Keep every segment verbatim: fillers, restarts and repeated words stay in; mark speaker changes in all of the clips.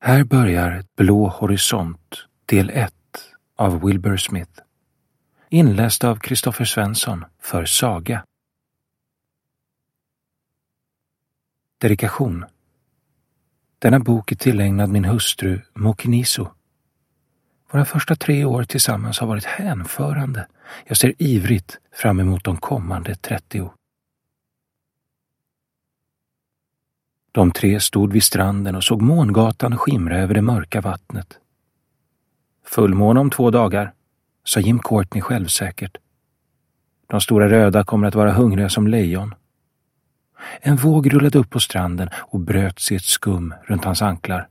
Speaker 1: Här börjar Blå horisont, del ett av Wilbur Smith. Inläst av Kristoffer Svensson för Saga. Dedikation. Denna bok är tillägnad min hustru Mokinisu. Våra första tre år tillsammans har varit hänförande. Jag ser ivrigt fram emot de kommande trettio. De tre stod vid stranden och såg mångatan skimra över det mörka vattnet. Fullmåne om två dagar, sa Jim Courtney självsäkert. De stora röda kommer att vara hungriga som lejon. En våg rullade upp på stranden och bröt i ett skum runt hans anklar.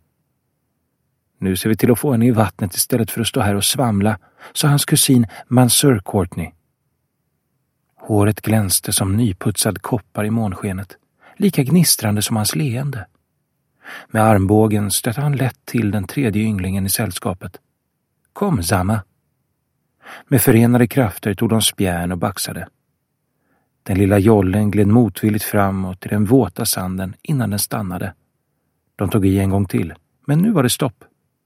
Speaker 1: Nu ser vi till att få henne i vattnet istället för att stå här och svamla, sa hans kusin Mansur Courtney. Håret glänste som nyputsad koppar i månskenet, lika gnistrande som hans leende. Med armbågen stötte han lätt till den tredje ynglingen i sällskapet. Kom, Zama. Med förenade krafter tog de spjärn och baxade. Den lilla jollen gled motvilligt framåt i den våta sanden innan den stannade. De tog i en gång till, men nu var det stopp.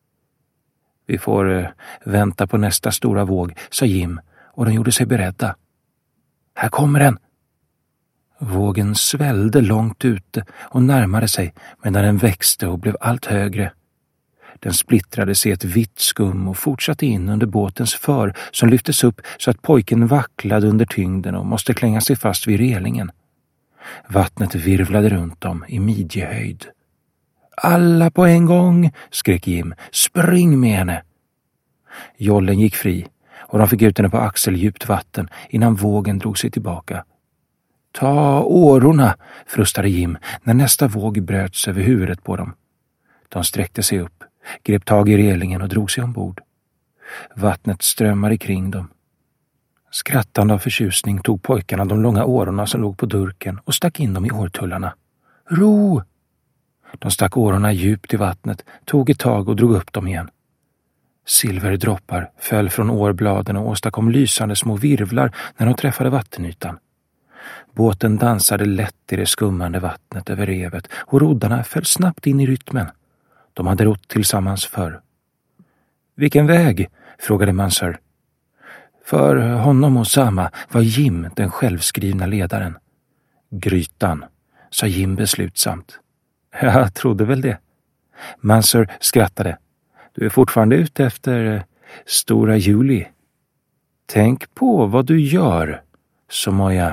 Speaker 1: Vi får eh, vänta på nästa stora våg, sa Jim, och de gjorde sig beredda. Här kommer den! Vågen svällde långt ute och närmade sig medan den växte och blev allt högre. Den splittrades i ett vitt skum och fortsatte in under båtens för som lyftes upp så att pojken vacklade under tyngden och måste klänga sig fast vid relingen. Vattnet virvlade runt dem i midjehöjd. Alla på en gång, skrek Jim. Spring med henne! Jollen gick fri och de fick ut henne på axeldjupt vatten innan vågen drog sig tillbaka. Ta årorna, frustade Jim när nästa våg bröts över huvudet på dem. De sträckte sig upp, grep tag i relingen och drog sig ombord. Vattnet strömmade kring dem. Skrattande av förtjusning tog pojkarna de långa årorna som låg på durken och stack in dem i årtullarna. Ro! De stack årorna djupt i vattnet, tog ett tag och drog upp dem igen. Silverdroppar föll från årbladen och åstadkom lysande små virvlar när de träffade vattenytan. Båten dansade lätt i det skummande vattnet över revet och roddarna föll snabbt in i rytmen. De hade rott tillsammans förr. Vilken väg? Frågade Mansur. För honom och Zama var Jim den självskrivna ledaren. Grytan, sa Jim beslutsamt. Jag trodde väl det. Mansur skrattade. Du är fortfarande ute efter Stora Juli. Tänk på vad du gör, Somoya.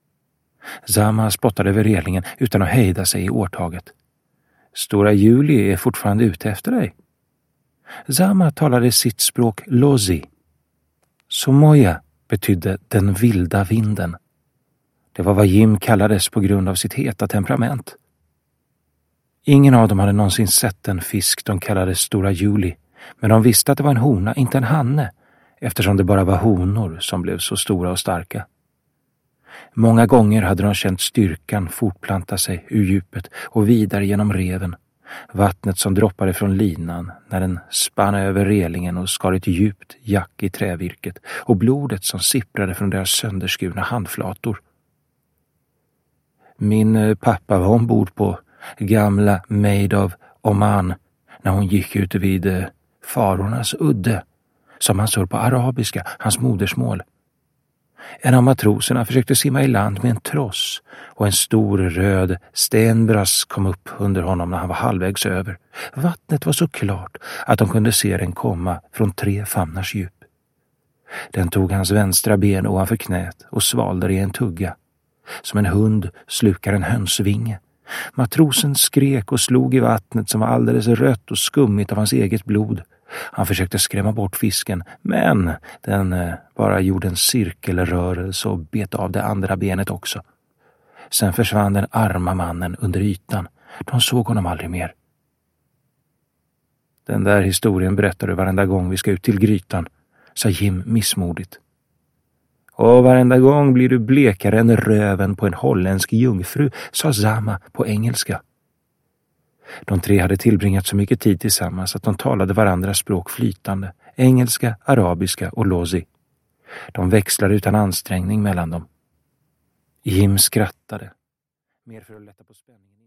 Speaker 1: Zama spottade över relingen utan att hejda sig i årtaget. Stora Juli är fortfarande ute efter dig. Zama talade sitt språk Lozi. Somoya betydde den vilda vinden. Det var vad Jim kallades på grund av sitt heta temperament. Ingen av dem hade någonsin sett en fisk de kallade Stora Juli, men de visste att det var en hona, inte en hanne, eftersom det bara var honor som blev så stora och starka. Många gånger hade de känt styrkan fortplanta sig ur djupet och vidare genom reven. Vattnet som droppade från linan när den spann över relingen och skar ett djupt jack i trävirket och blodet som sipprade från deras sönderskurna handflator. Min pappa var ombord på gamla Maid of Oman när hon gick ut vid farornas udde, som han sa på arabiska, hans modersmål. En av matroserna försökte simma i land med en tross och en stor röd stenbrass kom upp under honom när han var halvvägs över. Vattnet var så klart att de kunde se den komma från tre famnars djup. Den tog hans vänstra ben ovanför knät och svalde det i en tugga. Som en hund slukar en hönsvinge. Matrosen skrek och slog i vattnet som var alldeles rött och skummigt av hans eget blod. Han försökte skrämma bort fisken, men den eh, bara gjorde en cirkelrörelse och bet av det andra benet också. Sen försvann den arma mannen under ytan. De såg honom aldrig mer. Den där historien berättar du varenda gång vi ska ut till grytan, sa Jim missmodigt. Och varenda gång blir du blekare än röven på en holländsk jungfru, sa Zama på engelska. De tre hade tillbringat så mycket tid tillsammans att de talade varandras språk flytande, engelska, arabiska och lozi. De växlade utan ansträngning mellan dem. Jim skrattade, mer för att lätta på spänningen.